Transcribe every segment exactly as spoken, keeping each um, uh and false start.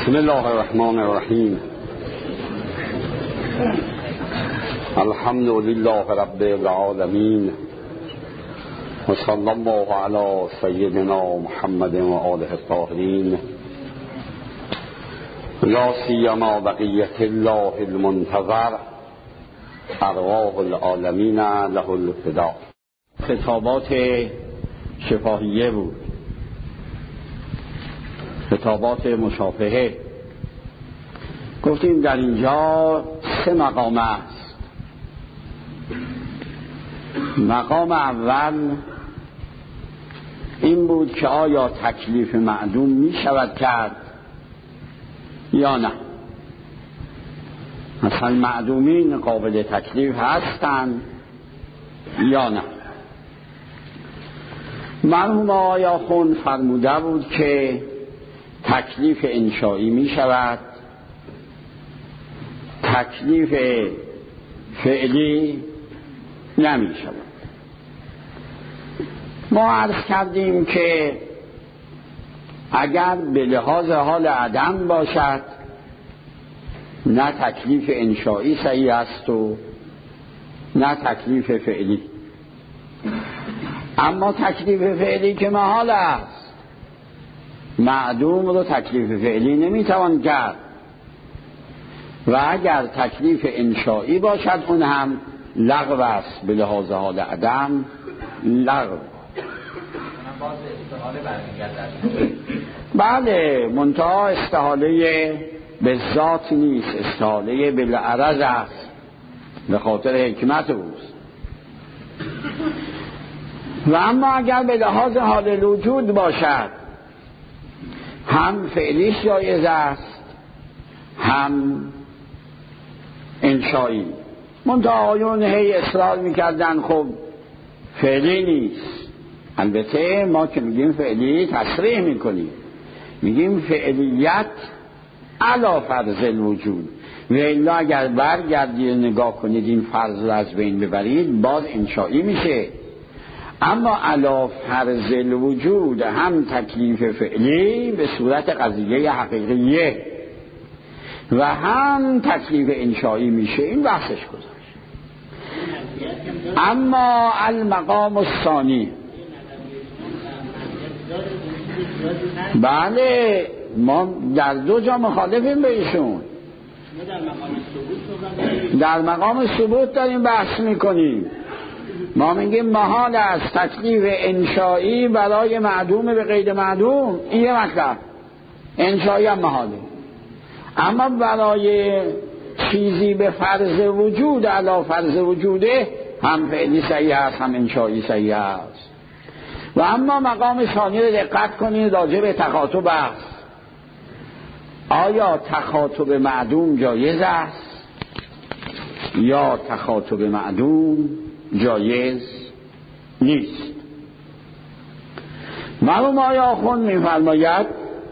بسم الله الرحمن الرحیم. الحمد لله رب العالمین و صلی الله علی سیدنا محمد و آله الطاهرین لا سیما بقیة الله المنتظر ارواح العالمین له الفدا. خطابات شفاهیه بود، خطابات مشافهه. گفتیم در اینجا سه مقام است. مقام اول این بود که آیا تکلیف معدوم می شود کرد یا نه. مثلا معدومین قابل تکلیف هستند یا نه. مرحوم آقای آخوند فرموده بود که تکلیف انشایی می شود، تکلیف فعلی نمی شود. ما عرض کردیم که اگر به لحاظ حال عدم باشد نه تکلیف انشایی صحیح است و نه تکلیف فعلی. اما تکلیف فعلی که محال است، معدوم رو تکلیف فعلی نمیتوان کرد و اگر تکلیف انشایی باشد اون هم لغو است. به لحاظ حال عدم لغو. بله، منتها استحاله به ذات نیست، استحاله به العرض است، به خاطر حکمت اوست. و اما اگر به لحاظ حال الوجود باشد هم فعلیش جایز است هم انشایی. منتها آیون هی اصرار میکردن خب فعلی نیست. البته ما که میگیم فعلی تصریح میکنیم، میگیم فعلیت علی فرض الوجود. و الا اگر برگردید نگاه کنید این فرض رو از بین ببرید باز انشایی میشه. اما علی فرض الوجود هم تکلیف فعلی به صورت قضیه حقیقیه و هم تکلیف انشایی میشه. این بحثش گذاشت. اما المقام الثانی، بله ما در دو جا مخالفیم به ایشون. در مقام ثبوت داریم بحث میکنیم. ما میگیم محال است تکلیف انشایی برای معدوم به غیر معدوم، این یه مطلب. انشایی هم محاله. اما برای چیزی به فرض وجود علی فرض وجوده هم فعلی صحیح است هم انشایی صحیح است. و اما مقام ثانی رو دقت کنید راجع به تخاطب است. آیا تخاطب معدوم جایز است یا تخاطب معدوم جایز نیست؟ مرحوم آقای آخوند می‌فرماید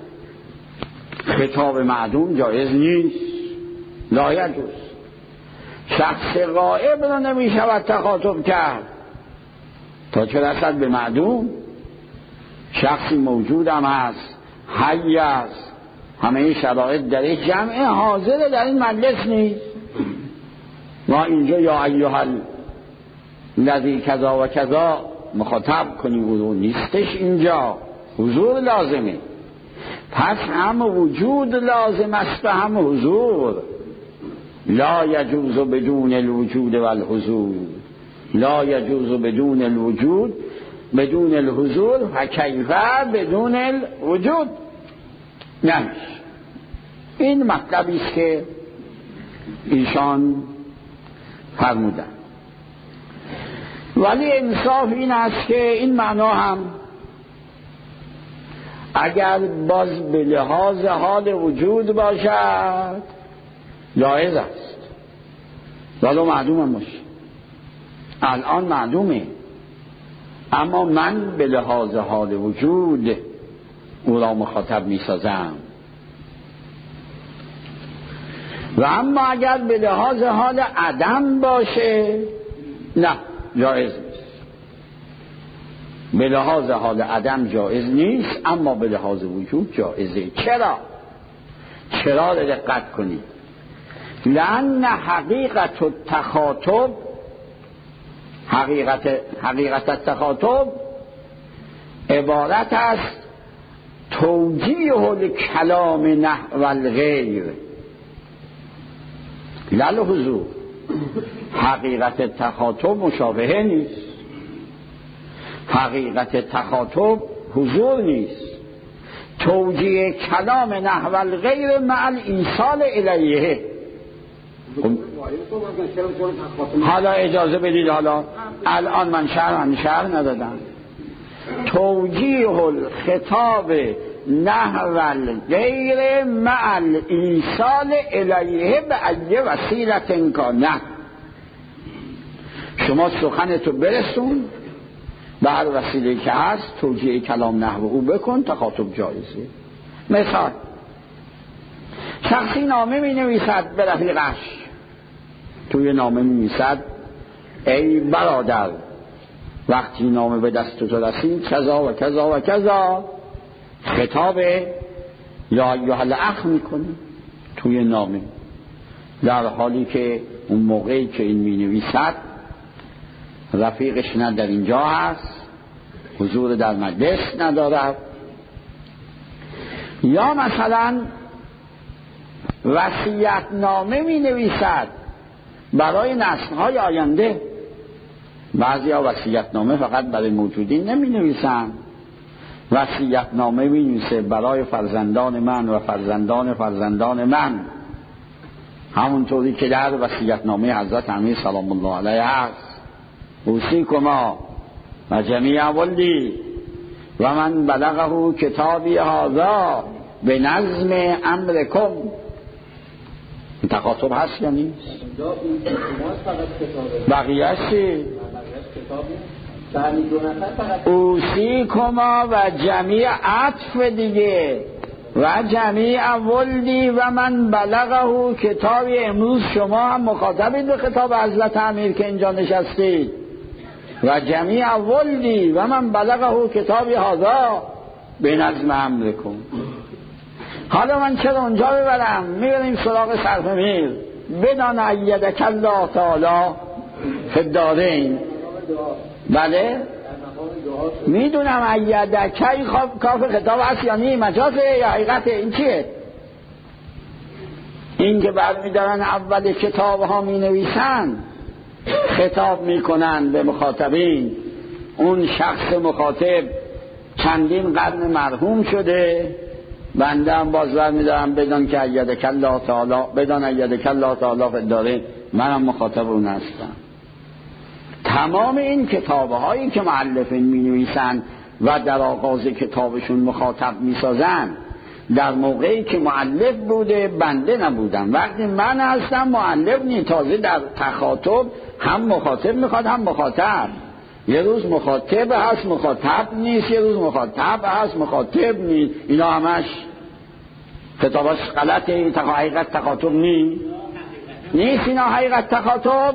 خطاب معدوم جایز نیست، لا یجوز. شخص غائب را نمی شود تخاطب کرد تا چه رسد به معدوم. شخصی موجود هم هست، حی است، همه شرایط در جمع حاضر در این مجلس نیست. ما اینجا یا ایها الذی کذا و کذا مخاطب کنیم، حضور نیستش اینجا، حضور لازمه. پس هم وجود لازم است و هم حضور. لا یجوز بدون الوجود و الحضور، لا یجوز بدون الوجود بدون الحضور و کیفه بدون الوجود نمیشه. این مطلبی است که ایشان فرمودن. ولی انصاف این است که این معنا هم اگر باز به لحاظ حال وجود باشد جایز است، ولو معدوم هم باشه. الان معدومه اما من به لحاظ حال وجود او را مخاطب می سازم. و اما اگر به لحاظ حال عدم باشه نه جایز نیست. به لحاظ حال عدم جایز نیست اما به لحاظ وجود جایزه. چرا؟ چرا دقت کنید؟ لأن حقیقت التخاطب حقیقت حقیقت التخاطب عبارت است توجیه الکلام نحو الغیر لال حضور. حقیقت تخاطب مشابهه نیست، حقیقت تخاطب حضور نیست. توجیه کلام نحو الغیر مع الایصال الیه. حالا اجازه بدید، حالا الان من شرح من شرح ندادم. توجیه الخطاب نحو الغیر مع الایصال الیه به ای وسیله کانه. شما سخنتو برسون به هر وسیله که هست، توجیه کلام نحو او بکن، تخاطب جایزه. مثال، شخصی نامه می نویسد به رفیقش، توی نامه می نویسد ای برادر وقتی نامه به دست تو رسید کذا و کذا و کذا، خطاب یا ایها الاخ میکنه توی نامه، در حالی که اون موقعی که این می نویسد رفیقش نه در اینجا هست، حضور در مجلس ندارد. یا مثلا وصیت نامه می نویسد برای نسل‌های آینده. بعضیا وصیت نامه فقط برای موجودین نمی نویسن، وصیت نامه می نویسه برای فرزندان من و فرزندان فرزندان من، همونطوری که در وصیت نامه حضرت امیر سلام الله علیه هست اوصیکما و جمیع ولدی و من بلغه کتابی هذا به نظم امرکم. تخاطب هست یا نیست؟ بقیه چی؟ اوصیکما و جمیع عطف دیگه و جمیع ولدی و من بلغه کتابی. امروز شما هم مخاطبید به خطاب حضرت امیر که اینجا نشستید. و جمیع ولدی و من بلغه کتابی هذا به نظم امرکم. حالا من چرا اونجا ببرم؟ میبریم سراغ صرف میر. بدان ایدک الله تعالی فی الدارین. بله میدونم ایدکی کاف خطاب هست یا نی، مجازه یا حقیقته؟ این چیه؟ این که برمیدارن اول کتاب ها می نویسن خطاب میکنن به مخاطبین، اون شخص مخاطب چندین قرن مرحوم شده، بنده هم باز برمیدارم بدان که ایدک الله تعالی بدان ایدک الله تعالی فی الدارین، منم مخاطب اون هستم. تمام این کتابه هایی که مؤلفین می نویسن و در آغاز کتابشون مخاطب می سازن، در موقعی که مؤلف بوده بنده نبودم. وقتی من هستم مؤلف نی، تازه در تخاطب هم مخاطب میخواد هم مخاطب. یه روز مخاطب هست مخاطب نیست، یه روز مخاطب هست مخاطب نیست. اینا همش کتاباش غلطه. حقیقت تخاطب نی نیست، اینا حقیقت تخاطب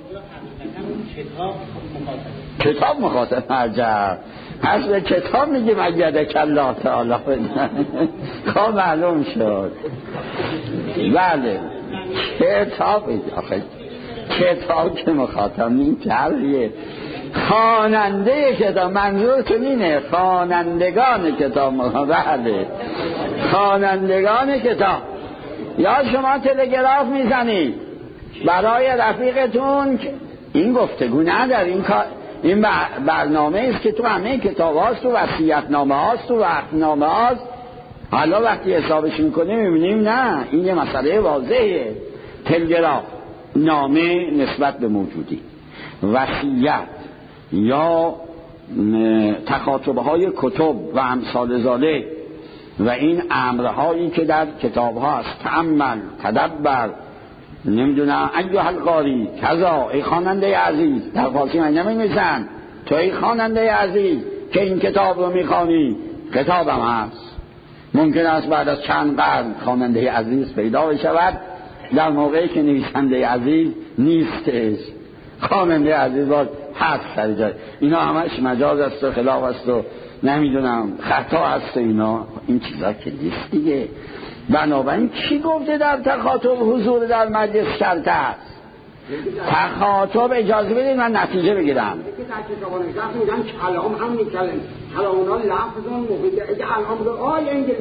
کتاب مخاطب. عجب، پس به کتاب میگیم ایدک الله تعالی. خب معلوم شد. بله کتاب، آخه کتاب که مخاطب این طرحیه. خواننده کتاب، منظورتون اینه خوانندگان کتاب مخاطب. بله خوانندگان کتاب. یا شما تلگراف میزنید برای رفیقتون، این گفتگو نداره، این کار این برنامه است که تو همه کتاب هاست، تو وصیت نامه هاست، تو وقت نامه هاست. حالا وقتی حسابش میکنه میبینیم نه، این یه مسئله واضحه. تلگراف نامه نسبت به موجودی، وصیت یا تخاطب های کتب و امثال ذالک و این امرهایی که در کتاب هاست، تأمل، تدبر، نمیدونم ایها القاری کذا، ای خواننده عزیز. در فارسی من نمی‌نویسن تو ای خواننده عزیز که این کتاب رو میخوانی، کتابم هست. ممکن است بعد از چند قرن خواننده عزیز پیدا بشود، در موقعی که نویسنده عزیز نیستش، خواننده عزیز باز هست سر جای. اینا همش مجاز است و خلاف است و نمیدونم خطا است و اینا، این چیزا که نیست دیگه. بنابراین کی گفته در تخاطب حضور در مجلس شرط است؟ تخاطب اجازه بدید من نتیجه بگیرم. میگن کلام همین کلام کلام اونا لفظ اون مفید اگه الان بگه آی انگلیسی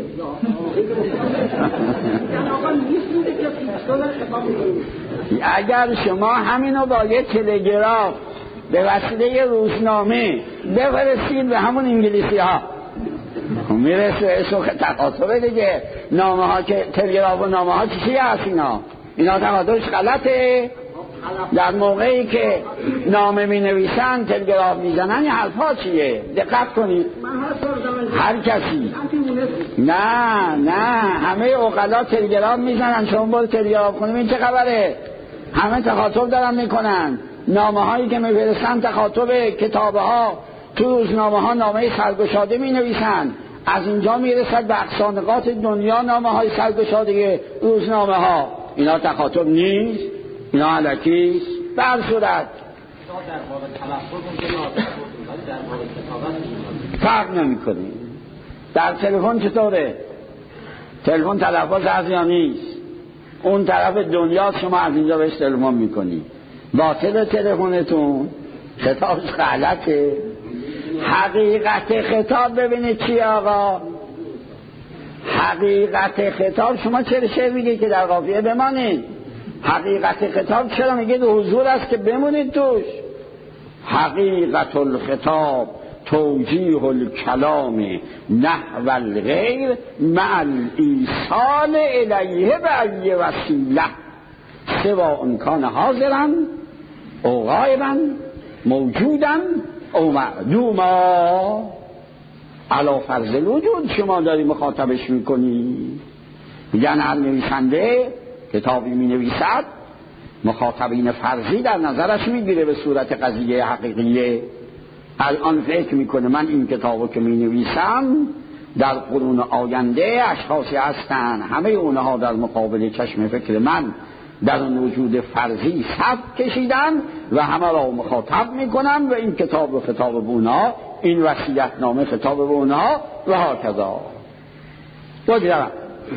یعنی آقا نیست که فیکسون خطاب میکنید. اگر شما همینو با یه تلگراف به وسیله روزنامه بفرستید به همون انگلیسی ها میرسه اسو تخاطب دیگه. نامه ها که تلگراف و نامه ها چی هست اینا؟ اینا تخاطبش غلطه. در موقعی که نامه می نویسن تلگراف می زنن این حرف ها چیه؟ دقت کنید. هر کسی نه نه همه عقلا تلگراف می زنن. شما برو تلگراف کنیم این چه خبره؟ همه تخاطب دارن می کنن. نامه هایی که می فرستن تخاطب. کتابه ها تو روزنامه ها نامه سرگشاده می نویسن. از اینجا می رسد به اقصانقات دنیا نامه های سرگشاده روزنامه ها. اینا تخاطب نیست، اینا علکیست. بر صورت فرق نمی کنی. در تلفن چطوره؟ تلفن تلفظ از یا نیست؟ اون طرف دنیا شما از اینجا بهش تلفن میکنی. باطل تلفنتون خطابش غلطه. حقیقت خطاب ببینید چی آقا؟ حقیقت خطاب شما چرا شعر میگه که در قافیه بمانید؟ حقیقت خطاب چرا میگه دو حضور است که بمونید توش؟ حقیقت الخطاب توجیه الکلام نحو الغیر مع الایصال الیه بأی وسیله سواء کان حاضرا او غایبا موجودا او معدوما. علی فرض الوجود شما داری مخاطبش میکنی. میگن هر نویسنده کتابی می نویسد مخاطبین فرضی در نظرش میگیره به صورت قضیه حقیقیه. الان فکر میکنه من این کتابو که می نویسم در قرون آینده اشخاصی هستن همه اونها در مقابل چشم فکر من در اون وجود فرضی صف کشیدن و همه را مخاطب میکنم و این کتاب و خطاب به اونها، این وصیت نامه خطاب به اونها و هاکذا. بگیرم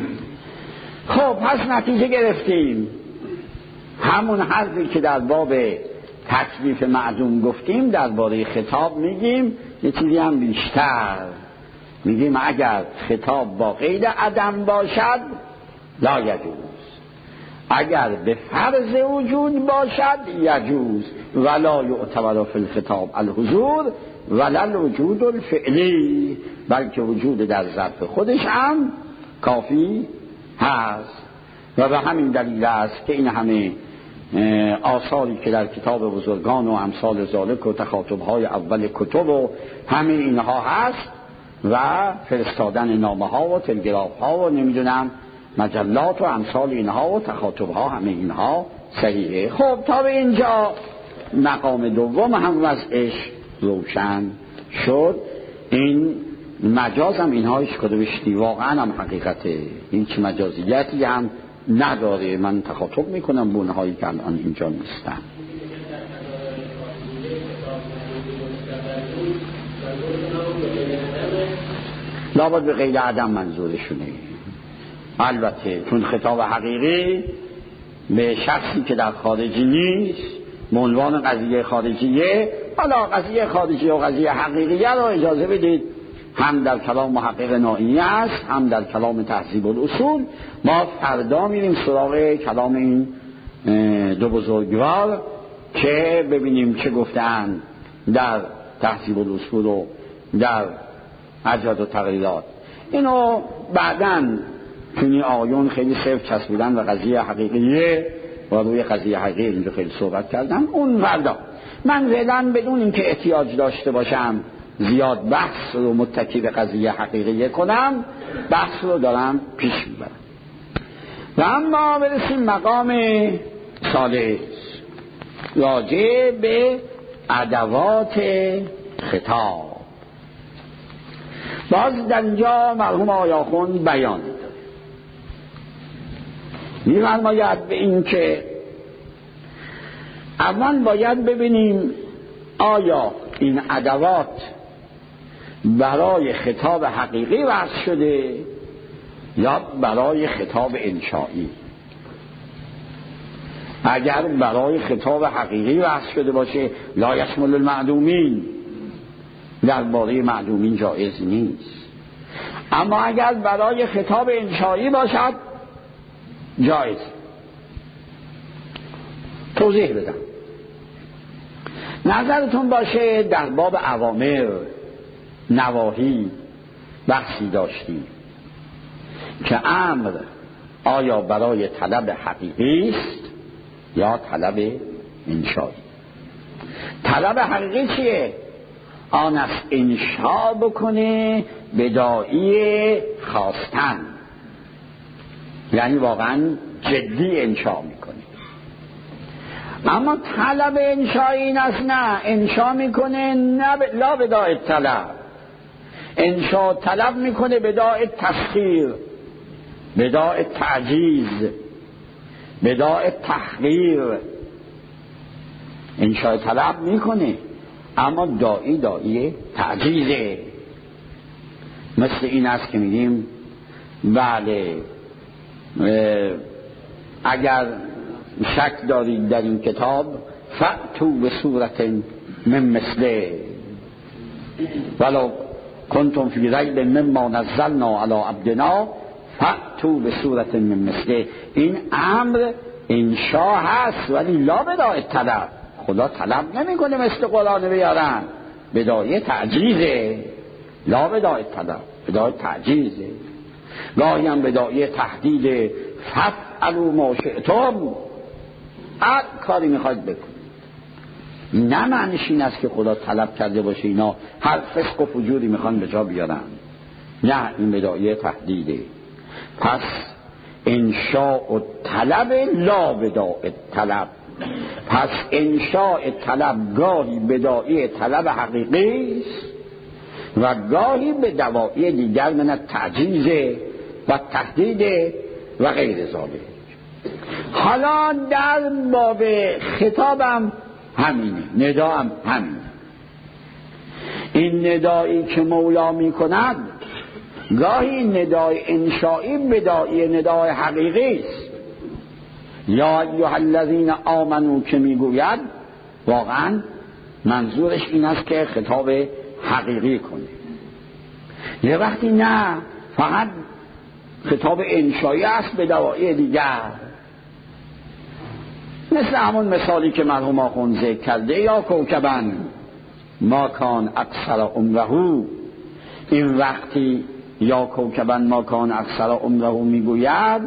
خب پس نتیجه گرفتیم. همون حرفی که در باب تکلیف معدوم گفتیم درباره خطاب میگیم یه چیزی هم بیشتر میگیم. اگر خطاب با قید عدم باشد لا یجوز، اگر به فرض وجود باشد یجوز. ولا یعتبر فی الخطاب الحضور ولا الوجود الفعلی، بلکه وجود در ظرف خودش هم کافی هست. و به همین دلیل است که این همه آثاری که در کتاب بزرگان و امثال ذالک و تخاطب‌های اول کتب و همه اینها هست و فرستادن نامه ها و تلگراف ها و نمیدونم مجلات و امثال اینها و تخاطب‌ها همه اینها صحیحه. خب تا به اینجا مقام دوم هم وضعش روشن شد. این مجاز هم اینهایش کده بشتی واقعا هم حقیقته، این چه مجازیتی هم نداره. من تخاطب میکنم بونه هایی که الان اینجا نیستن. لابد به غیر عدم منظورشونه. البته چون خطاب حقیقی به شخصی که در خارجی نیست عنوان قضیه خارجیه، حالا قضیه خارجی و قضیه حقیقیه رو اجازه بدید هم در کلام محقق نائینی است هم در کلام تهذیب الاصول. ما فردا میریم سراغ کلام این دو بزرگوار که ببینیم چه گفتن در تهذیب الاصول و در ارجاد و تقریرات. اینو بعداً چونی آیون خیلی صرف چسبیدن و قضیه حقیقیه و روی قضیه حقیقی اینجا خیلی صحبت کردن. اون فردا من فعلا بدون اینکه احتیاج داشته باشم زیاد بحث رو متکی به قضیه حقیقیه کنم بحث رو دارم پیش میبرم. و اما برسیم مقام ثالث راجع به ادوات خطاب. باز در اینجا مرحوم آیاخون بیان می‌فرماید به این که اول باید ببینیم آیا این ادوات برای خطاب حقیقی وضع شده یا برای خطاب انشایی. اگر برای خطاب حقیقی بحث شده باشه لا یشمل المعدومین، درباره معدومین جایز نیست. اما اگر برای خطاب انشایی باشد جایز. توضیح بدم. نظرتون باشه در باب اوامر نواهی بحثی داشتیم که امر آیا برای طلب حقیقی است یا طلب انشایی. طلب حقیقی چیه؟ آن است انشا بکنه به داعی خواستن، یعنی واقعا جدی انشا میکنه. اما طلب انشایی این است نه انشا میکنه نه ب... لا به داعی طلب، انشا طلب میکنه به داعی تسخیر، به داعی تعجیز، به داعی تحقیر. انشا طلب میکنه اما داعی داعی تعجیزه. مثل این است که میگیم بله اگر شک دارید در این کتاب فأتوا به صورت من مثله ولو کنتم فی ریب مما نزلنا علی عبدنا فأتوا به صورت من مثله. این امر انشا هست ولی لا بداعی طلب. خدا طلب نمیکنه مثل قرآن بیارن، بداعی تعجیزه، لا بداعی طلب، بداعی تعجیزه. گاهی هم بداعی تهدید فافعلوا ما شئتم، هر کاری میخواید بکنید. نه معنیش این است که خدا طلب کرده باشه اینا هر فسق و فجوری میخوان به جا بیارن، نه، این بداعی تهدیده. پس انشاء طلب لا بداعی طلب. پس انشاء طلب گاهی بداعی طلب حقیقی است و گاهی به دواعی دیگر من تعجیز و تهدید و غیر ذالک. حالا در باب خطابم همینه، نداام همینه. این ندایی که مولا می کند گاهی ندای انشایی بداعی ندای حقیقی است. یا ایها الذین آمنو که میگوید واقعا منظورش این است که خطاب حقیقی کنه. یه وقتی نه فقط خطاب انشایی است به دواعی دیگر، مثل همون مثالی که مرحوم آخوند ذکر کرده یا کوکبن ما کان اکثر عمره. این وقتی یا کوکبن ما کان اکثر عمره میگوید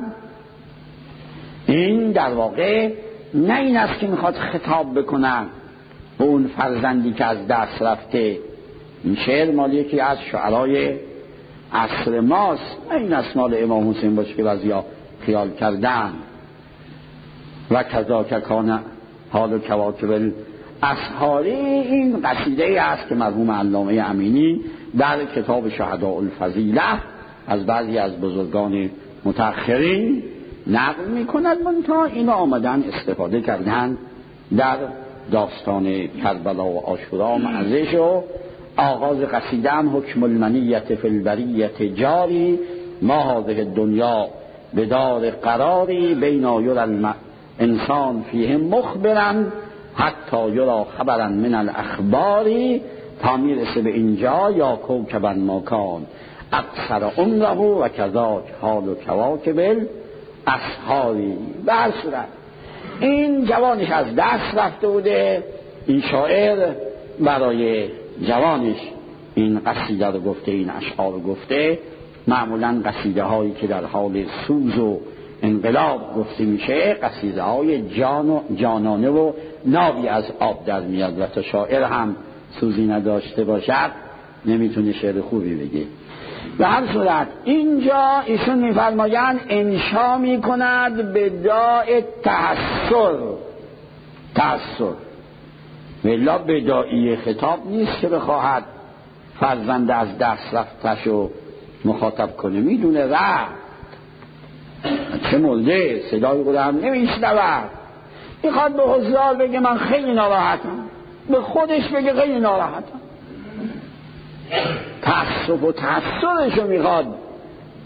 این در واقع نه این است که میخواد خطاب بکنن به اون فرزندی که از دست رفته. این شعر مال یکی از شعرهای عصر ماست، نه این است مال امام حسین باشه که بعضیا خیال کردن. و کذاک کان حال کواکب الاسحاری. این قصیده است که مرحوم علامه امینی در کتاب شهداء الفضیله از بعضی از بزرگان متأخرین نقل میکند. منتها این آمدن استفاده کردن در داستان کربلا و عاشورا معزش و آغاز قصیده هم حکم المنیت فی البریت جاری ما هذه دنیا به دار قراری بینا یرى انسان فیه مخبرن حتی یرا خبرن من الاخباری. تا میرسه به اینجا یا کوکبن ماکان اکثر عمره و کذاک حال و کواکب الاسحاری. به هر صورت این جوانش از دست رفته بوده. این شاعر برای جوانش این قصیده رو گفته، این اشعار رو گفته. معمولا قصیده هایی که در حال سوز و انقلاب گفته میشه قصیده های جان و جانانه و نابی از آب در میاد و تا شاعر هم سوزی نداشته باشد نمیتونه شعر خوبی بگه. به هر صورت اینجا ایشون میفرمایند انشا میکند به داء تحسر. تحسر ولی بداعی خطاب نیست که بخواهد فرزند از دست رفتشو مخاطب کنه. میدونه رفت چه مولده صدای خودم نمیشنود، میخواد به حضار بگه من خیلی ناراحتم، به خودش بگه خیلی ناراحتم. تأسف و تأثرشو میخواد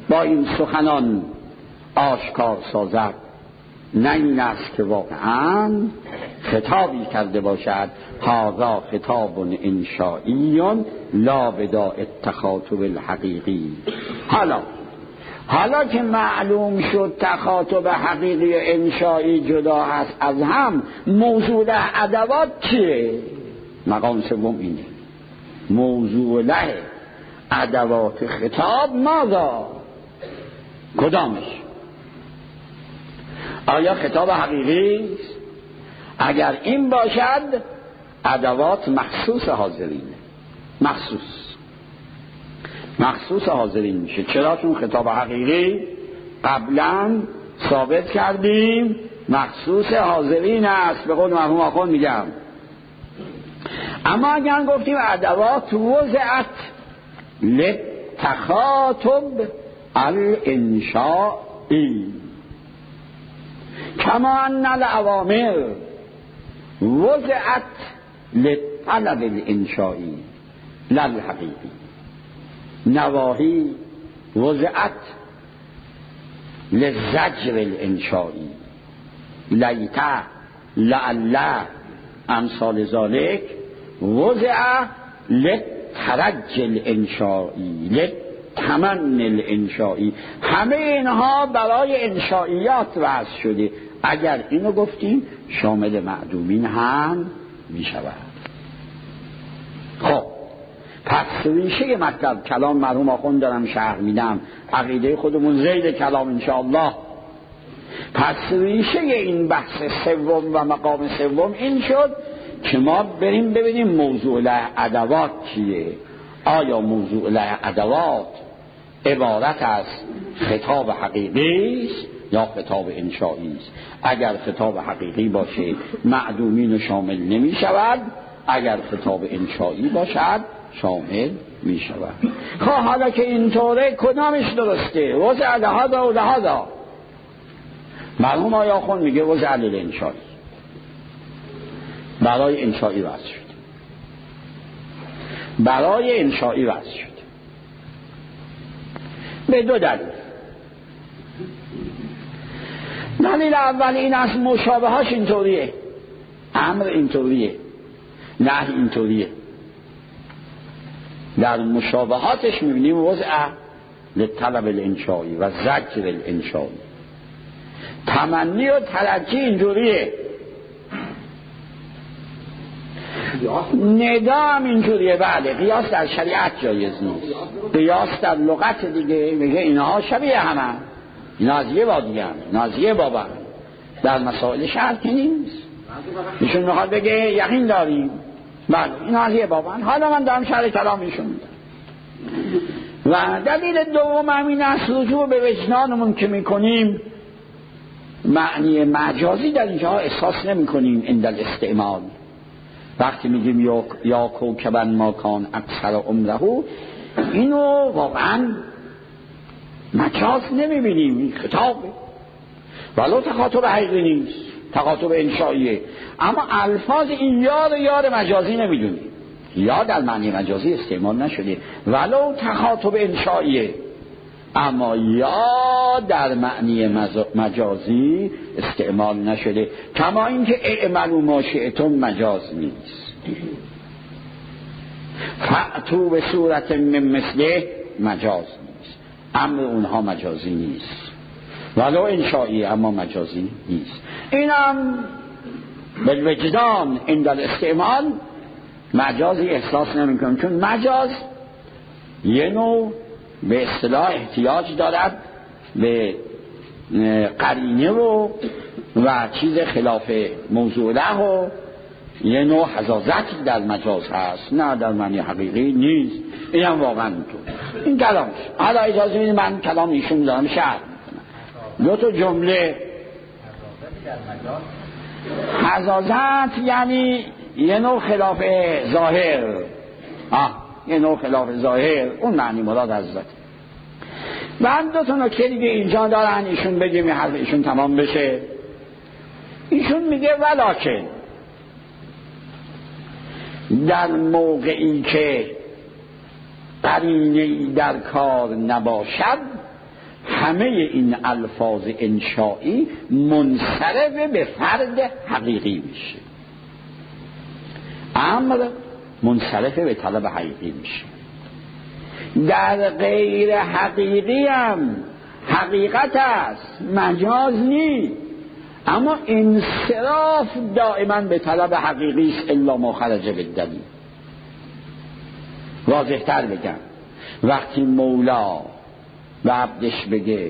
با این سخنان آشکار سازد، نه این است که واقعا خطابی کرده باشد هذا خطاب انشائی لا بداء التخاطب الحقیقی. حالا حالا که معلوم شد تخاطب حقیقی و انشائی جدا هست از هم، موضوع له ادوات چیه؟ مقام سوم اینه، موضوع له ادوات خطاب ماذا؟ کدامش؟ آیا خطاب حقیقی است؟ اگر این باشد ادوات مخصوص حاضرینه، مخصوص مخصوص حاضرین میشه. چرا؟ چون خطاب حقیقی قبلا ثابت کردیم مخصوص حاضرین است، به قول مرحوم آخوند میگم. اما اگر گفتیم ادوات وضعت للتخاطب الانشائی کما ان الاوامر وضعت للطلب الانشائی لا الحقیقی، نواهی وضعت للزجر الانشائی، لیتا لعل امثال ذالک وضع للترج الانشائی للتمن الانشائی. همه اینها برای انشائیات وضع شده. اگر اینو گفتیم شامل معدومین هم می شود. خب پس ریشه مطلب کلام مرحوم آخوند دارم شرح میدم، عقیده خودمون زید کلام انشاءالله. پس ریشه این بحث سوم و مقام سوم این شد که ما بریم ببینیم موضوع له ادوات چیه. آیا موضوع له ادوات عبارت از خطاب حقیقی است یا خطاب انشائی است؟ اگر خطاب حقیقی باشه معدومین شامل نمی شود، اگر خطاب انشائی باشد شامل می شود. خب حالا که اینطوره کدامش درسته؟ وضع لهذا و لهذا. مرحوم آیا خون میگه وضع للانشائی، برای انشائی وضع شد، برای انشائی وضع شد به دو دلیل. دلیل اول این از مشابهاش اینطوریه، امر اینطوریه، نهی اینطوریه. در مشابهاتش میبینیم وضع للطلب الانشائی و زجر الانشائی، تمنی و ترجی اینجوریه، ندا هم اینجوریه. بله قیاس در شریعت جایز نیست، قیاس در لغت دیگه میگه اینها شبیه همه، اینا از یه با دیگه هم، اینا از یه بابا هم. در مسائل شرعی نیست. ایشون میخواد بگه یقین داریم بله اینا از یه بابا هم. حالا من دارم شرح کلام ایشون میدم. و دلیل دوم همین است رجوع به وجدانمون که میکنیم معنی مجازی در اینجا احساس نمی کنیم. عند الاستعمال وقتی میگیم یا, یا کوکبن ما کان اکثر عمره، اینو واقعا مجاز نمیبینیم، این خطابه ولو تخاطب حقیقی نیست، تخاطب انشائیه. اما الفاظ این یا رو یار مجازی نمیدونیم، یا در معنی مجازی استعمال نشده ولو تخاطب انشائیه، اما یا در معنی مجازی استعمال نشده. کما اینکه اعملوا ما شئتم مجاز نیست، فأتوا به صورت من مثله مجاز نیست، امر اونها مجازی نیست، ولو انشائی اما مجازی نیست. اینم بالوجدان عند الاستعمال مجازی احساس نمی کنیم، چون مجاز یه نوع به اصطلاح احتیاج دارد به قرینه و و چیز خلاف موضوع له و یه نوع حزازت در مجاز هست، نه در معنی حقیقی نیست. این هم واقعا اینطور. این کلامش. حالا اجازه میدید من کلام ایشون دارم شرح میکنم. دو تا جمله. حزازت یعنی یه نوع خلاف ظاهر، آه یه نوع خلاف ظاهر، اون معنی مراد حضرت. و هم دو تا نکته دیگه اینجا دارن ایشون بگیم حرف ایشون تمام بشه. ایشون میگه ولکن در موقعی که قرینه‌ای در کار نباشد همه این الفاظ انشائی منصرف به فرد حقیقی میشه، امر منصرف به طلب حقیقی میشه. در غیر حقیقی هم حقیقت است، مجاز نیست، اما انصراف دائما به طلب حقیقی است الا ما خرج بالدلیل. واضح تر بگم، وقتی مولا به عبدش بگه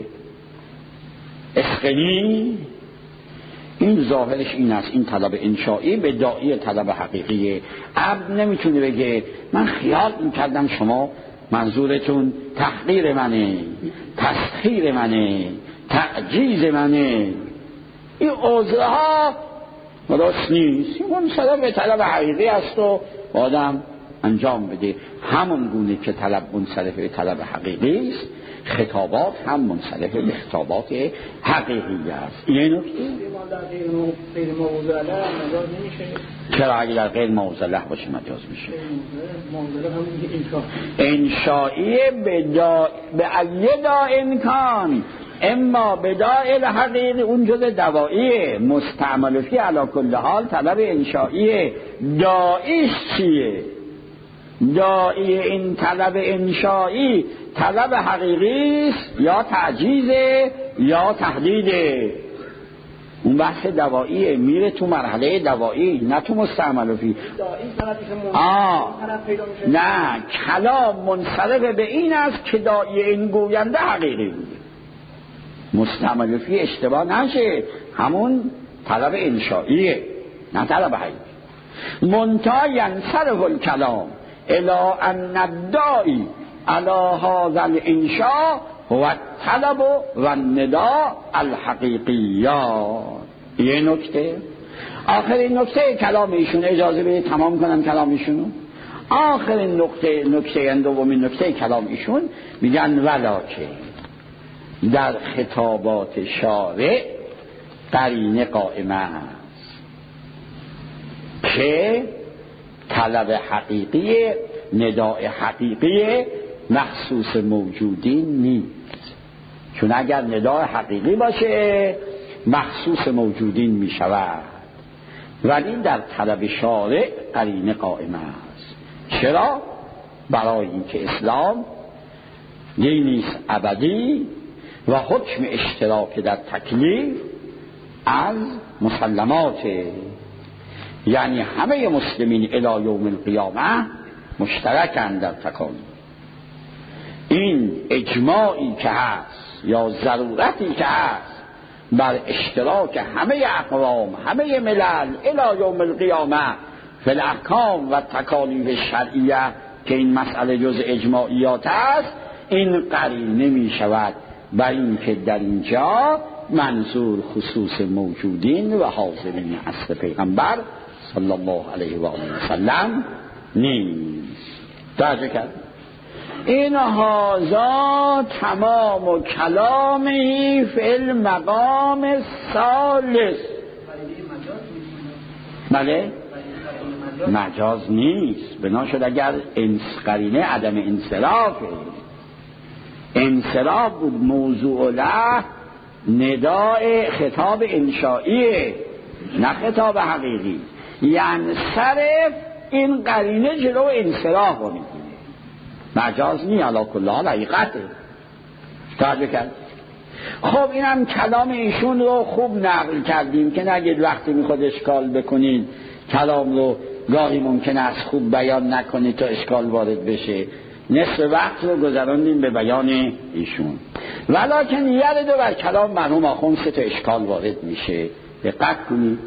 اسقنی، این ظاهرش این است، این طلب انشائی به داعی طلب حقیقیه. عبد نمیتونه بگه من خیال میکردم شما منظورتون تحقیر منه، تسخیر منه، تعجیز منه، این عذرها درست نیست، این منصرف به طلب حقیقی است و آدم انجام بده. همون گونه که طلب منصرف به طلب حقیقی است، خطابات هم منصرف به خطابات حقیقی است. یه نکته غیر موضوع له مجاز نمیشه. چرا اگه در غیر موضوع له باشه مجاز میشه؟ انشائی به دا... به ایه دا امکان، اما به دائل حقیقی اون جز دوائیه، مستعمل فی علی کل حال طلب انشائی. دائیش چیه؟ داعی این طلب انشائی طلب حقیقی است یا تعجیزه یا تهدیده. اون بحث دوائیه، میره تو مرحله دوایی، نه تو مستعمل فی. آه نه، کلام منصرف به این است که داعی این گوینده حقیقی بوده. مستعمل فی اشتباه نشه، همون طلب انشائیه نه طلب حقیقی. منتها ینصرف الکلام الی ان الداعی علی هذا الانشاء و الطلب و النداء الحقیقیات. یه نکته، آخرین نکته کلام ایشون، اجازه بدید تمام کنم کلام ایشونو. آخرین نکته، نکته دومین نکته کلام ایشون، میگن ولکن در خطابات شارع قرینه قائمه است که طلب حقیقی، نداء حقیقی مخصوص موجودین نیست. چون اگر نداء حقیقی باشه مخصوص موجودین می شود، ولی در طلب شارع قرینه قائمه است. چرا؟ برای اینکه اسلام دینی است ابدی و حکم اشتراک در تکلیف از مسلمات، یعنی همه مسلمین الی یوم القیامه مشترکند در تکالیف. این اجماعی که هست یا ضرورتی که هست بر اشتراک همه اقوام، همه ملل الی یوم القیامه فی الاحکام و تکالیف شرعیه که این مسئله جز اجماعیات است، این قرینه می شود بر این که در اینجا منظور خصوص موجودین و حاضرین عصر پیغمبر صلی الله علیه و آله و سلم نیست. درجه کرد این هازا تمام و کلامی فی المقام ثالث. بله مجاز نیست، بنا شد اگر قرینه عدم انصرافه. انصراف بود موضوع له نداء خطاب انشائیه نه خطاب حقیقی، یعنی صرف این قرینه جلو انصراف رو میگیره، مجاز نی، علی کل حال حقیقته. توجه کرد؟ خب اینم کلام ایشون رو خوب نقل کردیم که نگید وقتی میخواد اشکال بکنید کلام رو گاهی ممکن است خوب بیان نکنید تا اشکال وارد بشه. نصف وقت رو گذراندیم به بیان ایشون، ولکن یرد بر کلام مرحوم آخوند سه تا اشکال وارد میشه. دقت کنید.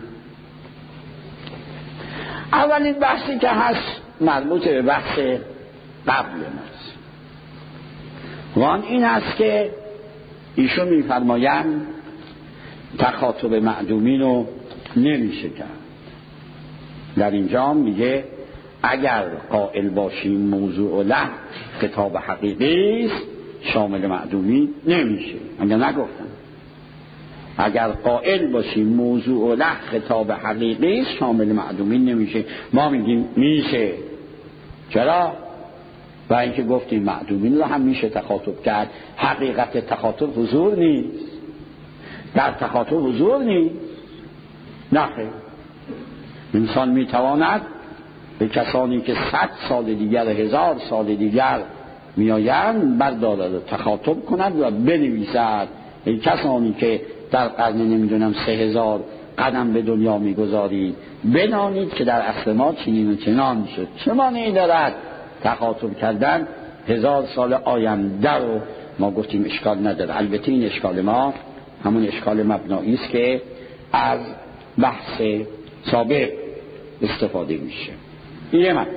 اولین بحثی که هست مربوط به بحث قبل ماست، وان این است که ایشون میفرمایند تخاطب معدومین رو نمیشه کرد. در اینجا میگه اگر قائل باشیم موضوع له خطاب حقیقی است شامل معدومی نمیشه. اگر نگفتن اگر قائل باشیم موضوع له خطاب حقیقی است شامل معدومی نمیشه. ما میگیم میشه. چرا؟ و اینکه گفتیم معدومین رو هم میشه تخاطب کرد. حقیقت تخاطب حضور نیست، در تخاطب حضور نیست. نخیر، انسان میتواند به کسانی که صد سال دیگر هزار سال دیگر میآیند بردارد و تخاطب کند و بنویسد. این کسانی که در قرن نمیدونم سه هزار قدم به دنیا میگذارید بدانید که در اصل ما چنین و چنان شد. چه مانعی دارد تخاطب کردن هزار سال آینده رو؟ ما گفتیم اشکال نداره. البته این اشکال ما همون اشکال مبنایی است که از بحث سابق استفاده میشه. این مطلب.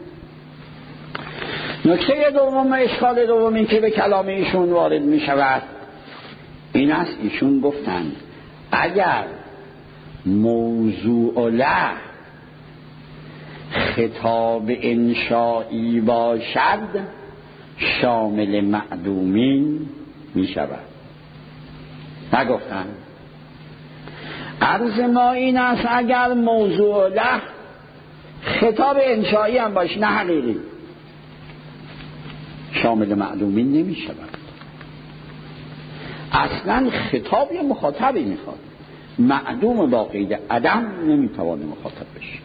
نکته دوم، اشکال دومی که به کلام ایشون وارد میشود این است، ایشون گفتند اگر موضوع له خطاب انشایی باشد شامل معدومین می شود. نگفتن؟ عرض ما این است اگر موضوع له خطاب انشایی هم باشه نه حقیقی، شامل معدومین نمی شود. اصلا خطاب یه مخاطبی میخواد. معدوم با قید عدم نمیتوانه مخاطب بشه.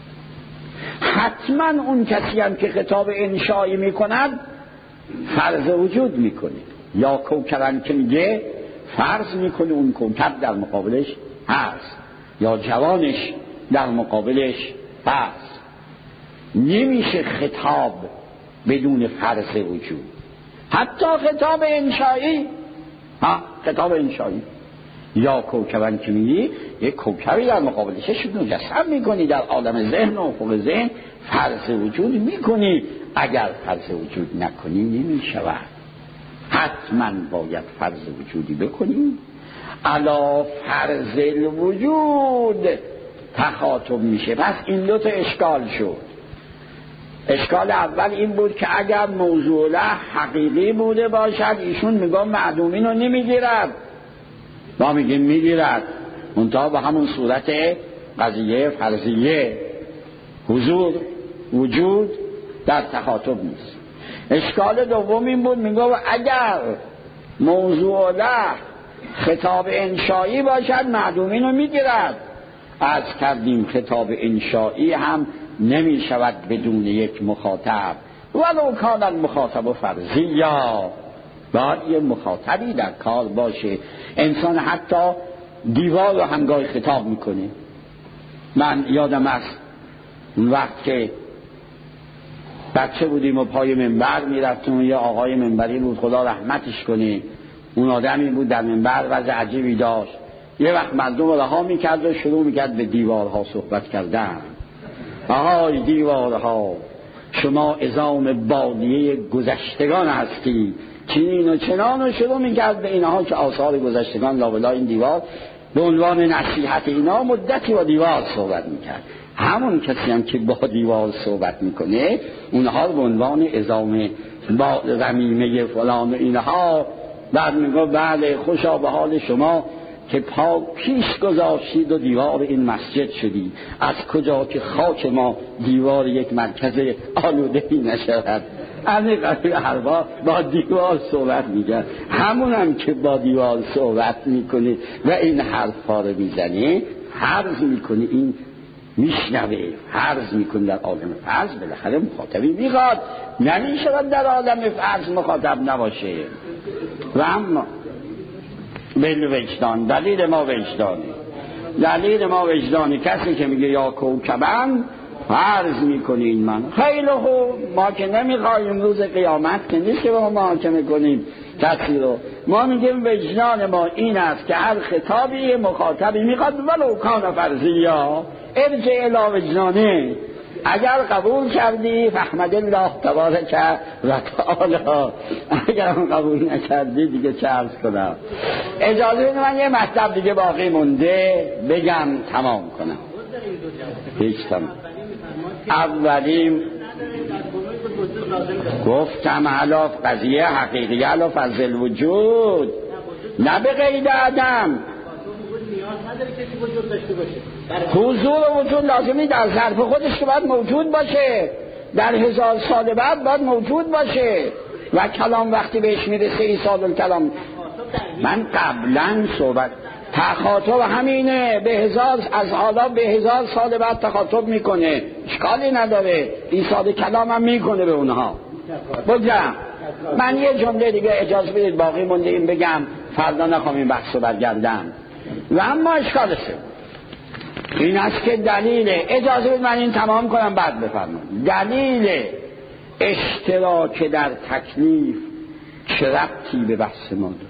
حتما اون کسی هم که خطاب انشایی میکند فرض وجود میکنه. یا کوکبن که میگه فرض میکنه اون کوکب در مقابلش هست، یا جوانش در مقابلش هست. نمیشه خطاب بدون فرض وجود. حتی خطاب انشایی، ها خطاب انشایی یا کوکبن که میگی یک کوکبی در مقابلش مجسم میکنی در عالم ذهن و افق ذهن، فرض وجود میکنی. اگر فرض وجود نکنی نمیشود. حتما باید فرض وجودی بکنی. علا فرض الوجود تخاطب میشه. پس این دو تا اشکال شد. اشکال اول این بود که اگر موضوع له حقیقی بوده باشد ایشون میگم معدومین رو نمیگیرد، ما میگیم میگیرد، منتها به همون صورت قضیه فرضیه حضور وجود در تخاطب نیست. اشکال دوم این بود میگم اگر موضوع له خطاب انشایی باشد معدومین رو میگیرد. از کردیم خطاب انشایی هم نمی شود بدون یک مخاطب، ولو کان المخاطب فرضی، یا باید یه مخاطبی در کار باشه. انسان حتی دیوار رو همگاه خطاب میکنه. من یادم است اون وقت که بچه بودیم و پای منبر میرفتیم و یه آقای منبری بود خدا رحمتش کنه، اون آدمی بود در منبر وضع عجیبی داشت. یه وقت مردم رها میکرد و شروع میکرد به دیوارها صحبت کردن. آهای دیوارها، شما عظام بادیه گذشتگان هستی، چنین و چنان، و شروع میکرد به اینها که آثار گذشتگان لابلا این دیوار. به عنوان نصیحت اینا مدتی با دیوار صحبت میکرد. همون کسی هم که با دیوار صحبت میکنه اونها به عنوان عظام با رمیمه فلان و اینها بعد میگه بله خوشا به حال شما که پا پیش گذاشتید و دیوار این مسجد شدی. از کجا که خاک ما دیوار یک مرکز آلودهی نشود. همین قضیه حرفا با دیوار صحبت میگن. همون هم که با دیوار صحبت میکنه و این حرفا رو میزنه، حرز میکنه، این میشنوه، حرز میکنه در عالم فرض. بالاخره مخاطبی میخواد، نمیشود در عالم فرض مخاطب نباشه. و اما بل وجدان، دلیل ما وجدانی، دلیل ما وجدانی. کسی که میگه یا کوکبن فرض میکنین من خیلی خوب، ما که نمیخوایم روز قیامت که نیست که ما محاکمه کنیم کسی رو. ما میگیم وجدان ما این است که هر خطابی مخاطبی میخواد ولو کان فرضیا ارجع الی وجدانه. اگر قبول کردی فاحمد الله تبارک و تعالی، اگر هم قبول نکردی دیگه چه عرض کنم. اجازه بده من یه مطلب دیگه باقی مونده بگم تمام کنم. هیچ تمام. اولیم گفتم علاف قضیه حقیقی علاف از الوجود، نه به قید عدم. حضور و وجود لازمی در ظرف خودش که باید موجود باشه. در هزار سال بعد باید موجود باشه و کلام وقتی بهش میرسه عیسی الکلام. من قبلا صحبت تخاطب همینه، به هزار از حالا به هزار سال بعد تخاطب میکنه، اشکالی نداره، عیسی کلام هم میکنه به اونها. بگم من یه جمله دیگه اجازه بدید باقی مونده این بگم، فردا نخوام این بحث رو برگردم. و اما اشکالشه این است که دلیل، اجازه بدید من این تمام کنم بعد بفرمایید، دلیل اشتراک در تکلیف چه ربطی به بحث ما داره؟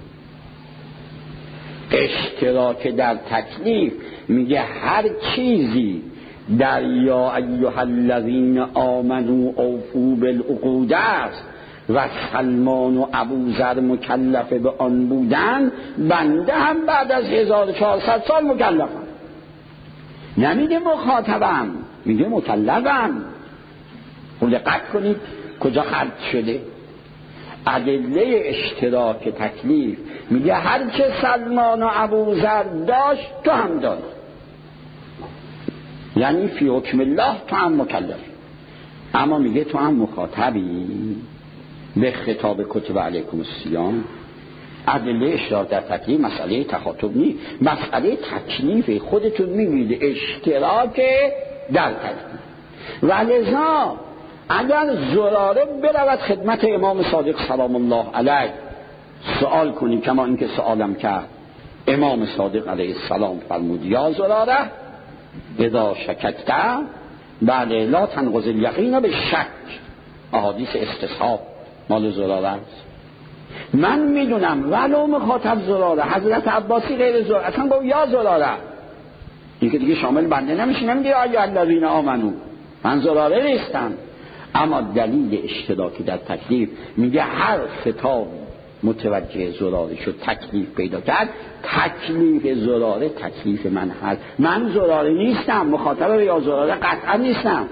اشتراک در تکلیف میگه هر چیزی در یا ایها الذین آمنوا اوفوا بالعقود است و سلمان و ابوذر مکلف به آن بودن، بنده هم بعد از هزار و چهارصد سال مکلفم. نمیگه مخاطبم، میگه مکلفم. خود دقت کنید کجا خرد شده. ادله اشتراک تکلیف میگه هر چه سلمان و ابوذر داشت تو هم داری، یعنی فی حکم الله تو هم مکلف. اما میگه تو هم مخاطبی به خطاب کتب علیکم الصیام. ادله اشتراک در تکلیف مسئله تخاطب نیست، مسئله تکلیف. خودتون میگید اشتراک در تکلیف. ولذا اگر زراره برود خدمت امام صادق سلام الله علیه سوال کنی، کما اینکه سوالم کرد، امام صادق علیه السلام فرمود یا زراره اذا شککت بله لا تنقض الیقین به شک. احادیث استصحاب مال زراره است. من میدونم ولو مخاطب زراره، حضرت عباسی غیر زراره، اصلا با یا زراره این که دیگه شامل بنده نمیشه، نمیگه آیا الذین آمنو، من زراره نیستم. اما دلیل اشتراکی در تکلیف میگه هر خطاب متوجه زراره شد تکلیف پیدا کرد، تکلیف زراره تکلیف من هست. من زراره نیستم، مخاطب یا زراره قطعا نیستم.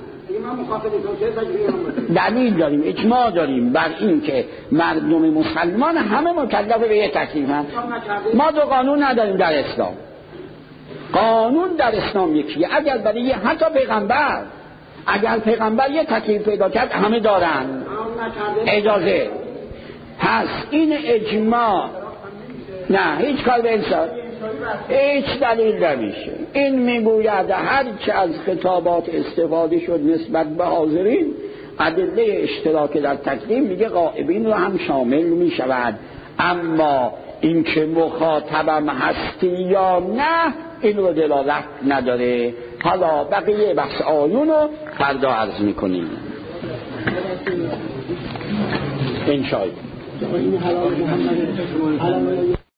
دلیل داریم، اجماع داریم بر این که مردم مسلمان همه مکلف به یه تکلیف هست. ما دو قانون نداریم در اسلام. قانون در اسلام یکیه. اگر برای حتی پیغمبر اگر پیغمبر یه تکلیف پیدا کرد همه دارن اجازه هست. این اجماع نه هیچ کار به انسان هیچ دلیل نمیشه. این میگوید هر چه از خطابات استفاده شد نسبت به حاضرین ادله اشتراک در تکلیف میگه غائبین رو هم شامل میشود. اما این که مخاطبم هستی یا نه این رو دلالت نداره. حالا بقیه بحث آیون رو فردا عرض میکنیم انشاءالله.